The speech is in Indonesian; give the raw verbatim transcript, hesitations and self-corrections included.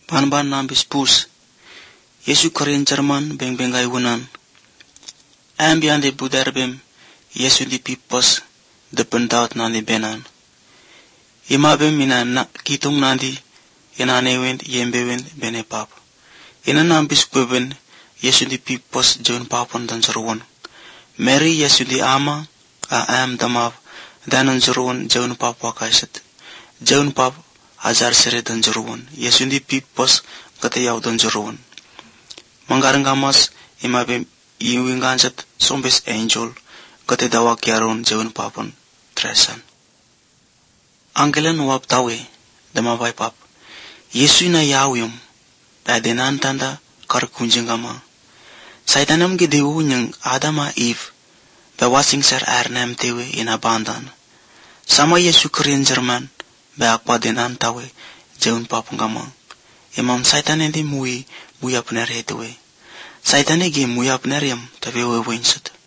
Pan-ban nambis pus. Yesu Korean Jerman beng-bengai wunan. Ambian de buderbem. Yesu di pipos. De pendaut nandi benan. Imabem mina na kitung nandi. Inanewend yembewend bene pap. Ina nambis kweben. Yesu di pipos jaun papon dan seruan. Mary Yesu di ama. A am damav. Danan seruan jaun pap wakaiset. Jaun pap. Ajar sere dan jeruan. Yesu di pipos kata yau dan jeruan. Manggarang gamas imabem iwinganset sombes angel kata dawa kiaron jaun papon tresan. Angelen wap tawe damavai pap. Yesu ina yauyum padenan tanda kar kunjingama. Saitanam gedewu nyang Adama Eve bewasing ser arnam tewe ina bandan. Sama Yesu Korean Jerman Baak padenan tawe jaun papungama. Imam saitan endi mui buya pener hetuwe. Saitan ege muya pener yam tawe wewe insut.